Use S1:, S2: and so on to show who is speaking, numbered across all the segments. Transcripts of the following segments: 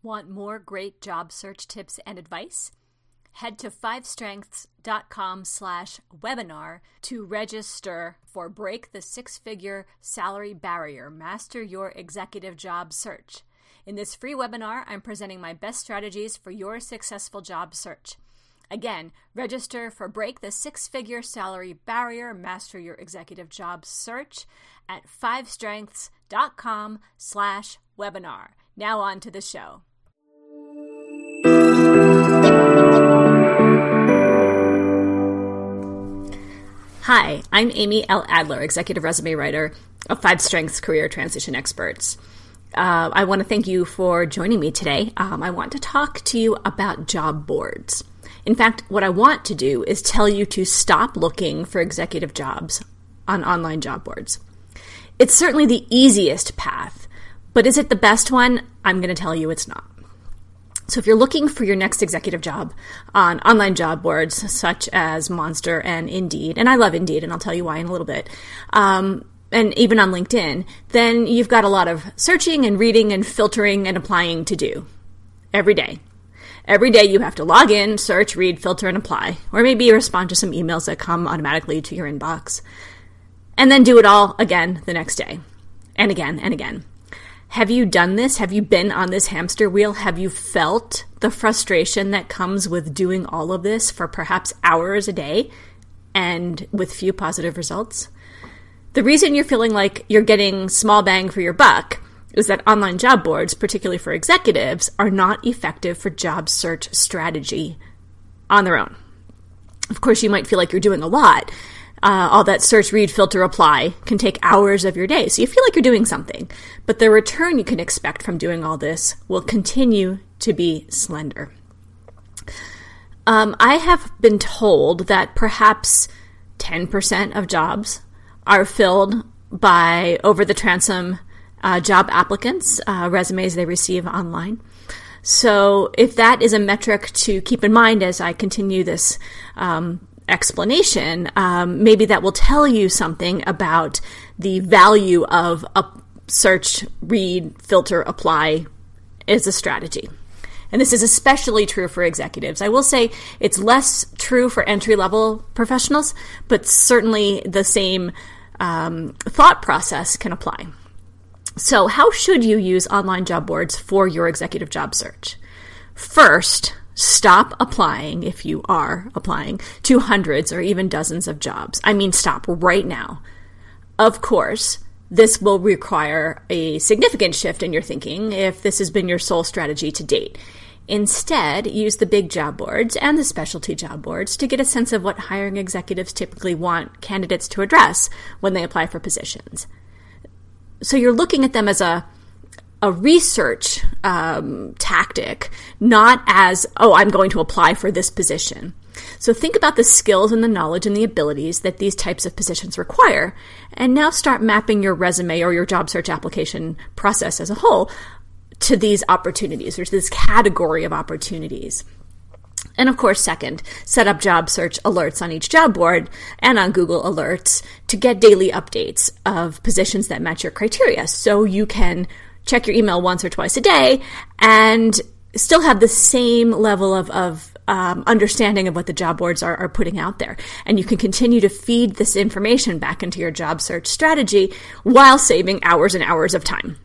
S1: Want more great job search tips and advice? Head to 5strengths.com/webinar to register for Break the Six-Figure Salary Barrier, Master Your Executive Job Search. In this free webinar, I'm presenting my best strategies for your successful job search. Again, register for Break the Six-Figure Salary Barrier, Master Your Executive Job Search at 5strengths.com/webinar. Now on to the show. Hi, I'm Amy L. Adler, Executive Resume Writer of 5 Strengths Career Transition Experts. I want to thank you for joining me today. I want to talk to you about job boards. In fact, what I want to do is tell you to stop looking for executive jobs on online job boards. It's certainly the easiest path, but is it the best one? I'm going to tell you it's not. So if you're looking for your next executive job on online job boards such as Monster and Indeed, and I love Indeed, and I'll tell you why in a little bit, and even on LinkedIn, then you've got a lot of searching and reading and filtering and applying to do every day. Every day you have to log in, search, read, filter, and apply, or maybe respond to some emails that come automatically to your inbox, and then do it all again the next day, and again and again. Have you done this? Have you been on this hamster wheel? Have you felt the frustration that comes with doing all of this for perhaps hours a day and with few positive results? The reason you're feeling like you're getting small bang for your buck is that online job boards, particularly for executives, are not effective for job search strategy on their own. Of course, you might feel like you're doing a lot. All that search, read, filter, apply can take hours of your day. So you feel like you're doing something, but the return you can expect from doing all this will continue to be slender. I have been told that perhaps 10% of jobs are filled by over-the-transom job applicants, resumes they receive online. So if that is a metric to keep in mind as I continue this explanation, maybe that will tell you something about the value of a search, read, filter, apply as a strategy. And this is especially true for executives. I will say it's less true for entry-level professionals, but certainly the same thought process can apply. So how should you use online job boards for your executive job search? First, stop applying, if you are applying, to hundreds or even dozens of jobs. I mean, stop right now. Of course, this will require a significant shift in your thinking if this has been your sole strategy to date. Instead, use the big job boards and the specialty job boards to get a sense of what hiring executives typically want candidates to address when they apply for positions. So you're looking at them as a research tactic, not as, I'm going to apply for this position. So think about the skills and the knowledge and the abilities that these types of positions require, and now start mapping your resume or your job search application process as a whole to these opportunities, or to this category of opportunities. And of course, second, set up job search alerts on each job board and on Google Alerts to get daily updates of positions that match your criteria, so you can check your email once or twice a day and still have the same level of understanding of what the job boards are putting out there. And you can continue to feed this information back into your job search strategy while saving hours and hours of time.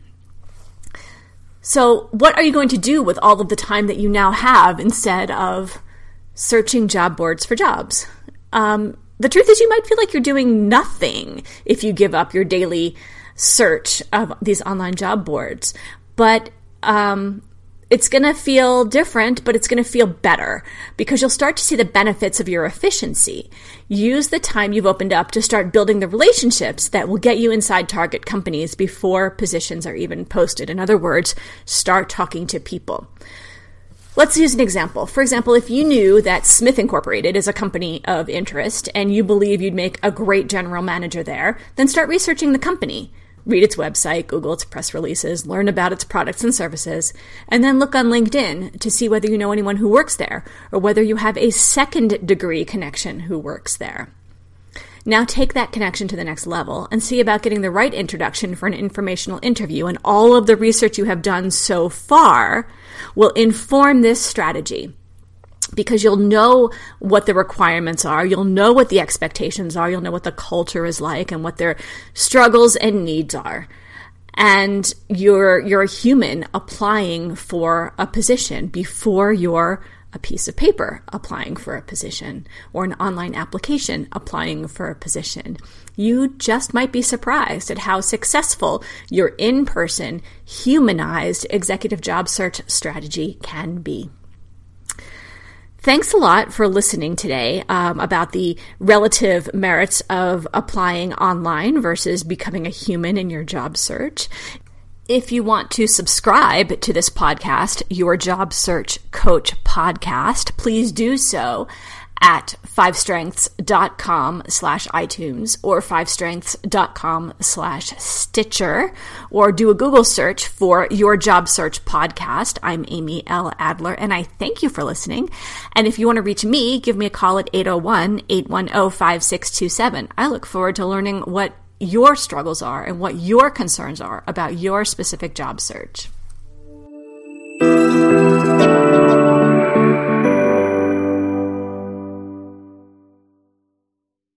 S1: So what are you going to do with all of the time that you now have instead of searching job boards for jobs? The truth is you might feel like you're doing nothing if you give up your daily search of these online job boards, but it's going to feel different, but it's going to feel better because you'll start to see the benefits of your efficiency. Use the time you've opened up to start building the relationships that will get you inside target companies before positions are even posted. In other words, start talking to people. Let's use an example. For example, if you knew that Smith Incorporated is a company of interest and you believe you'd make a great general manager there, then start researching the company. Read its website, Google its press releases, learn about its products and services, and then look on LinkedIn to see whether you know anyone who works there or whether you have a second-degree connection who works there. Now take that connection to the next level and see about getting the right introduction for an informational interview. And all of the research you have done so far will inform this strategy, because you'll know what the requirements are, you'll know what the expectations are, you'll know what the culture is like and what their struggles and needs are. And you're a human applying for a position before you're a piece of paper applying for a position or an online application applying for a position. You just might be surprised at how successful your in-person, humanized executive job search strategy can be. Thanks a lot for listening today about the relative merits of applying online versus becoming a human in your job search. If you want to subscribe to this podcast, Your Job Search Coach Podcast, please do so at 5strengths.com/iTunes or 5strengths.com/Stitcher, or do a Google search for Your Job Search Podcast. I'm Amy L. Adler, and I thank you for listening. And if you want to reach me, give me a call at 801-810-5627. I look forward to learning what your struggles are and what your concerns are about your specific job search.